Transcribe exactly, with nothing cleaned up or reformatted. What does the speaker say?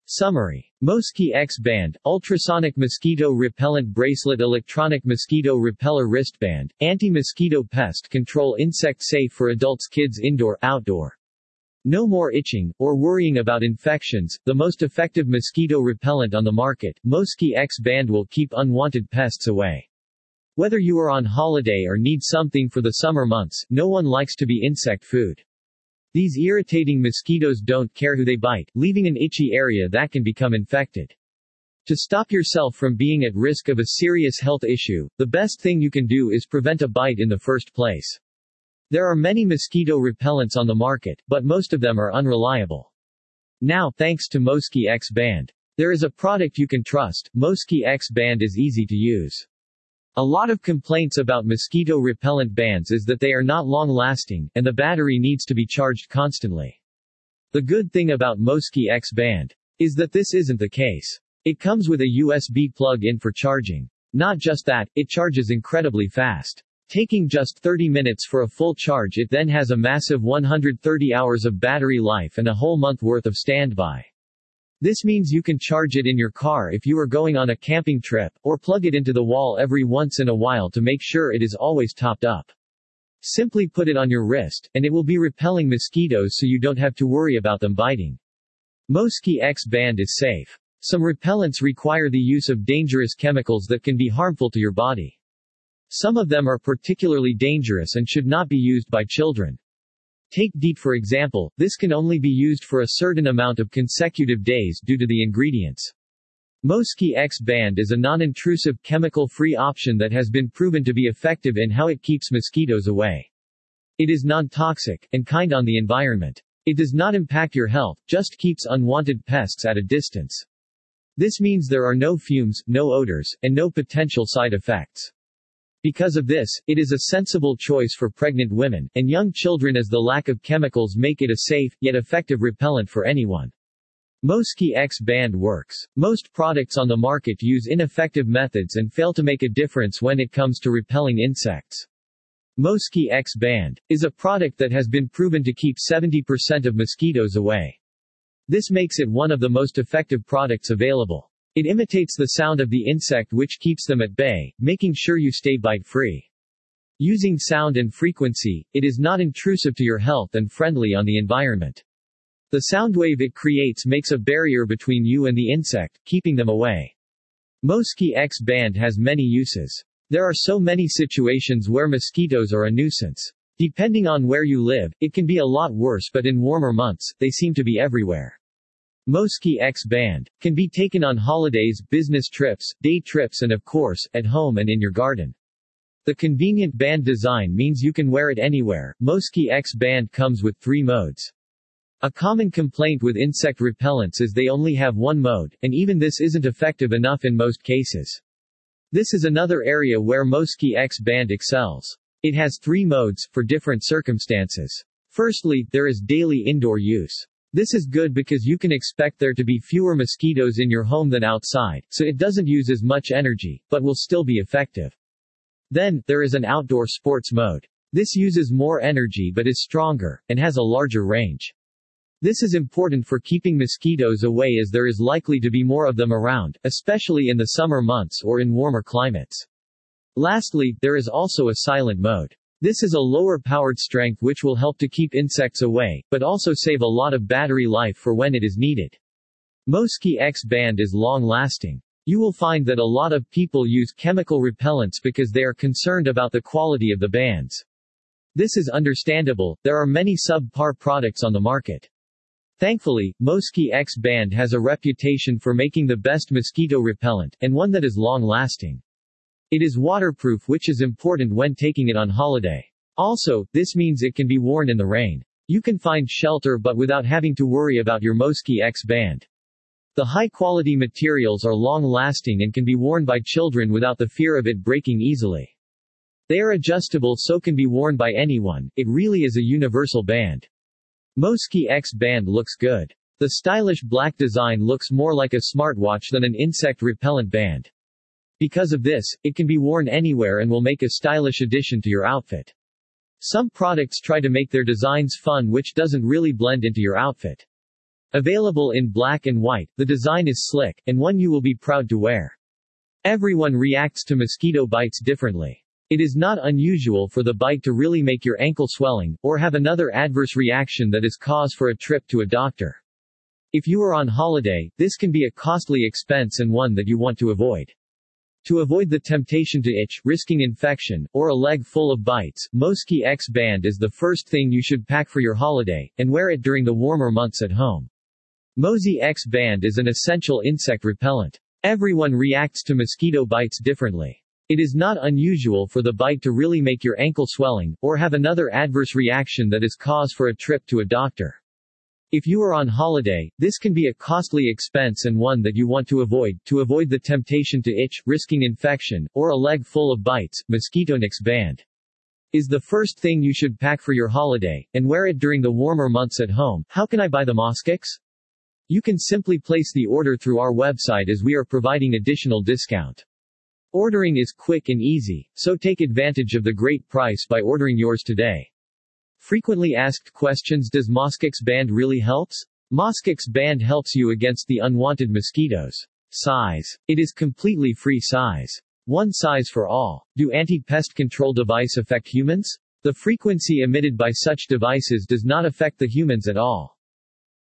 Summary. Mosquee X-Band, ultrasonic mosquito repellent bracelet, electronic mosquito repeller wristband, anti-mosquito pest control, insect safe for adults, kids, indoor, outdoor. No more itching, or worrying about infections. The most effective mosquito repellent on the market, Mosquee X-Band will keep unwanted pests away. Whether you are on holiday or need something for the summer months, no one likes to be insect food. These irritating mosquitoes don't care who they bite, leaving an itchy area that can become infected. To stop yourself from being at risk of a serious health issue, the best thing you can do is prevent a bite in the first place. There are many mosquito repellents on the market, but most of them are unreliable. Now, thanks to Mosquee X-Band, there is a product you can trust. Mosquee X-Band is easy to use. A lot of complaints about mosquito repellent bands is that they are not long-lasting, and the battery needs to be charged constantly. The good thing about Mosquee X-Band is that this isn't the case. It comes with a U S B plug-in for charging. Not just that, it charges incredibly fast. Taking just thirty minutes for a full charge, it then has a massive one hundred thirty hours of battery life and a whole month worth of standby. This means you can charge it in your car if you are going on a camping trip, or plug it into the wall every once in a while to make sure it is always topped up. Simply put it on your wrist, and it will be repelling mosquitoes so you don't have to worry about them biting. Mosquee X-Band is safe. Some repellents require the use of dangerous chemicals that can be harmful to your body. Some of them are particularly dangerous and should not be used by children. Take DEET for example. This can only be used for a certain amount of consecutive days due to the ingredients. Mosquee X-Band is a non-intrusive, chemical-free option that has been proven to be effective in how it keeps mosquitoes away. It is non-toxic, and kind on the environment. It does not impact your health, just keeps unwanted pests at a distance. This means there are no fumes, no odors, and no potential side effects. Because of this, it is a sensible choice for pregnant women, and young children, as the lack of chemicals make it a safe, yet effective repellent for anyone. Mosquee X-Band works. Most products on the market use ineffective methods and fail to make a difference when it comes to repelling insects. Mosquee X-Band is a product that has been proven to keep seventy percent of mosquitoes away. This makes it one of the most effective products available. It imitates the sound of the insect, which keeps them at bay, making sure you stay bite-free. Using sound and frequency, it is not intrusive to your health and friendly on the environment. The sound wave it creates makes a barrier between you and the insect, keeping them away. Mosquee X-Band has many uses. There are so many situations where mosquitoes are a nuisance. Depending on where you live, it can be a lot worse, but in warmer months, they seem to be everywhere. Mosquee X-Band can be taken on holidays, business trips, day trips, and of course, at home and in your garden. The convenient band design means you can wear it anywhere. Mosquee X-Band comes with three modes. A common complaint with insect repellents is they only have one mode, and even this isn't effective enough in most cases. This is another area where Mosquee X-Band excels. It has three modes, for different circumstances. Firstly, there is daily indoor use. This is good because you can expect there to be fewer mosquitoes in your home than outside, so it doesn't use as much energy, but will still be effective. Then, there is an outdoor sports mode. This uses more energy but is stronger, and has a larger range. This is important for keeping mosquitoes away as there is likely to be more of them around, especially in the summer months or in warmer climates. Lastly, there is also a silent mode. This is a lower-powered strength which will help to keep insects away, but also save a lot of battery life for when it is needed. Mosquee X-Band is long-lasting. You will find that a lot of people use chemical repellents because they are concerned about the quality of the bands. This is understandable. There are many subpar products on the market. Thankfully, Mosquee X-Band has a reputation for making the best mosquito repellent, and one that is long-lasting. It is waterproof, which is important when taking it on holiday. Also, this means it can be worn in the rain. You can find shelter but without having to worry about your Mosquee X-Band. The high-quality materials are long-lasting and can be worn by children without the fear of it breaking easily. They are adjustable so can be worn by anyone. It really is a universal band. Mosquee X-Band looks good. The stylish black design looks more like a smartwatch than an insect repellent band. Because of this, it can be worn anywhere and will make a stylish addition to your outfit. Some products try to make their designs fun, which doesn't really blend into your outfit. Available in black and white, the design is slick, and one you will be proud to wear. Everyone reacts to mosquito bites differently. It is not unusual for the bite to really make your ankle swelling, or have another adverse reaction that is cause for a trip to a doctor. If you are on holiday, this can be a costly expense and one that you want to avoid. To avoid the temptation to itch, risking infection, or a leg full of bites, Mosquee X Band is the first thing you should pack for your holiday, and wear it during the warmer months at home. Mosquee X Band is an essential insect repellent. Everyone reacts to mosquito bites differently. It is not unusual for the bite to really make your ankle swelling, or have another adverse reaction that is cause for a trip to a doctor. If you are on holiday, this can be a costly expense and one that you want to avoid. To avoid the temptation to itch, risking infection, or a leg full of bites, Mosquee X Band is the first thing you should pack for your holiday, and wear it during the warmer months at home. How can I buy the Mosquee X? You can simply place the order through our website as we are providing additional discount. Ordering is quick and easy, so take advantage of the great price by ordering yours today. Frequently asked questions: does Mosquee X Band really helps? Mosquee X Band helps you against the unwanted mosquitoes. Size. It is completely free size. One size for all. Do anti-pest control device affect humans? The frequency emitted by such devices does not affect the humans at all.